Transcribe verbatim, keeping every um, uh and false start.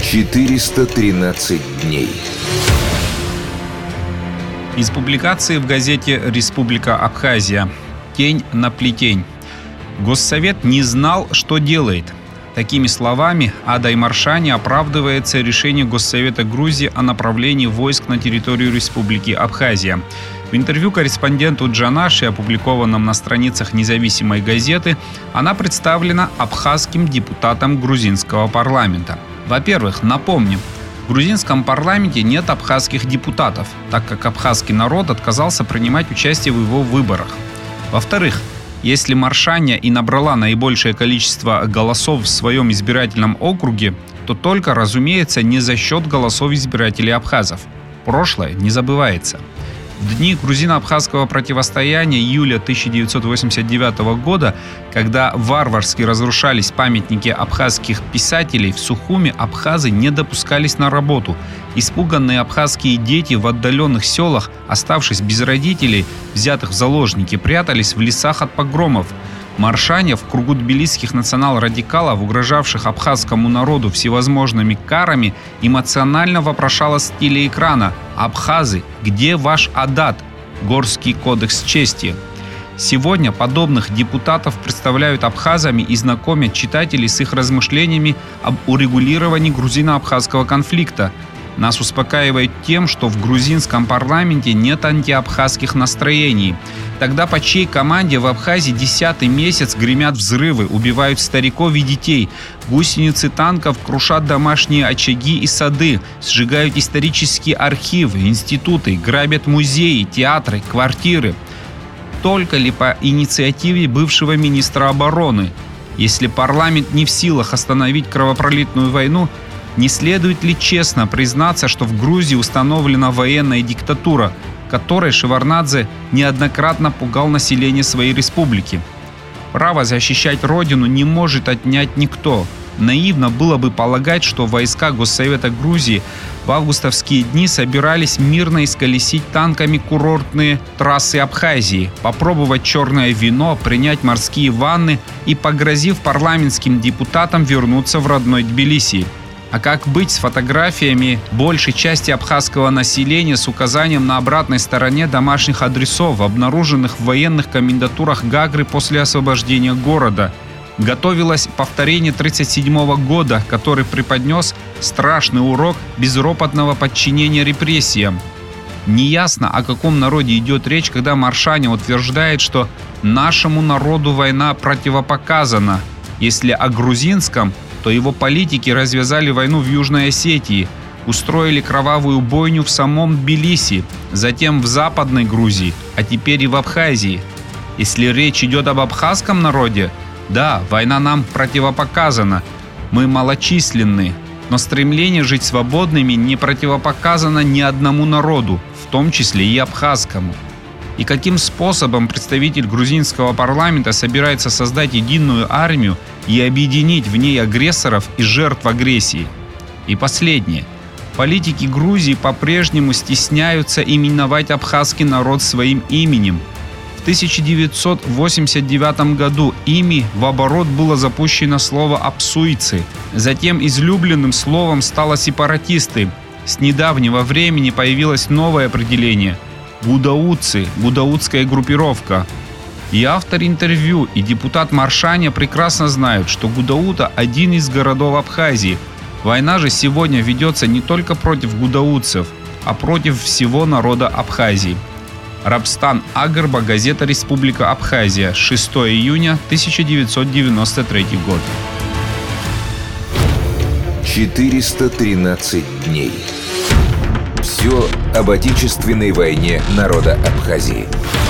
четыреста тринадцать дней. Из публикации в газете «Республика Абхазия». Тень на плетень. Госсовет не знал, что делает. Такими словами Адай Маршани оправдывается решение Госсовета Грузии о направлении войск на территорию Республики Абхазия. В интервью корреспонденту Джанаши, опубликованном на страницах независимой газеты, она представлена абхазским депутатом грузинского парламента. Во-первых, напомним, в грузинском парламенте нет абхазских депутатов, так как абхазский народ отказался принимать участие в его выборах. Во-вторых, если Маршаня и набрала наибольшее количество голосов в своем избирательном округе, то только, разумеется, не за счет голосов избирателей абхазов. Прошлое не забывается. В дни грузино-абхазского противостояния июля тысяча девятьсот восемьдесят девятого года, когда варварски разрушались памятники абхазских писателей, в Сухуми абхазы не допускались на работу. Испуганные абхазские дети в отдаленных селах, оставшись без родителей, взятых в заложники, прятались в лесах от погромов. Маршаня в кругу тбилисских национал-радикалов, угрожавших абхазскому народу всевозможными карами, эмоционально вопрошала с телеэкрана: «Абхазы, где ваш адат? Горский кодекс чести». Сегодня подобных депутатов представляют абхазами и знакомят читателей с их размышлениями об урегулировании грузино-абхазского конфликта. Нас успокаивает тем, что в грузинском парламенте нет антиабхазских настроений. Тогда по чьей команде в Абхазии десятый месяц гремят взрывы, убивают стариков и детей, гусеницы танков крушат домашние очаги и сады, сжигают исторические архивы, институты, грабят музеи, театры, квартиры? Только ли по инициативе бывшего министра обороны? Если парламент не в силах остановить кровопролитную войну, не следует ли честно признаться, что в Грузии установлена военная диктатура, которой Шеварднадзе неоднократно пугал население своей республики? Право защищать родину не может отнять никто. Наивно было бы полагать, что войска Госсовета Грузии в августовские дни собирались мирно исколесить танками курортные трассы Абхазии, попробовать черное вино, принять морские ванны и, погрозив парламентским депутатам, вернуться в родной Тбилиси. А как быть с фотографиями большей части абхазского населения с указанием на обратной стороне домашних адресов, обнаруженных в военных комендатурах Гагры после освобождения города? Готовилось повторение тридцать седьмого года, который преподнес страшный урок безропотного подчинения репрессиям. Неясно, о каком народе идет речь, когда Маршаня утверждает, что нашему народу война противопоказана. Если о грузинском, то его политики развязали войну в Южной Осетии, устроили кровавую бойню в самом Тбилиси, затем в Западной Грузии, а теперь и в Абхазии. Если речь идет об абхазском народе, да, война нам противопоказана, мы малочисленны, но стремление жить свободными не противопоказано ни одному народу, в том числе и абхазскому. И каким способом представитель грузинского парламента собирается создать единую армию и объединить в ней агрессоров и жертв агрессии? И последнее. Политики Грузии по-прежнему стесняются именовать абхазский народ своим именем. В тысяча девятьсот восемьдесят девятом году ими в оборот было запущено слово «абсуйцы». Затем излюбленным словом стало «сепаратисты». С недавнего времени появилось новое определение – гудаутцы, гудаутская группировка. И автор интервью, и депутат Маршаня прекрасно знают, что Гудаута – один из городов Абхазии. Война же сегодня ведется не только против гудаутцев, а против всего народа Абхазии. Рабстан Агырба, газета «Республика Абхазия», шестого июня тысяча девятьсот девяносто третий год. четыреста тринадцать дней. Все об отечественной войне народа Абхазии.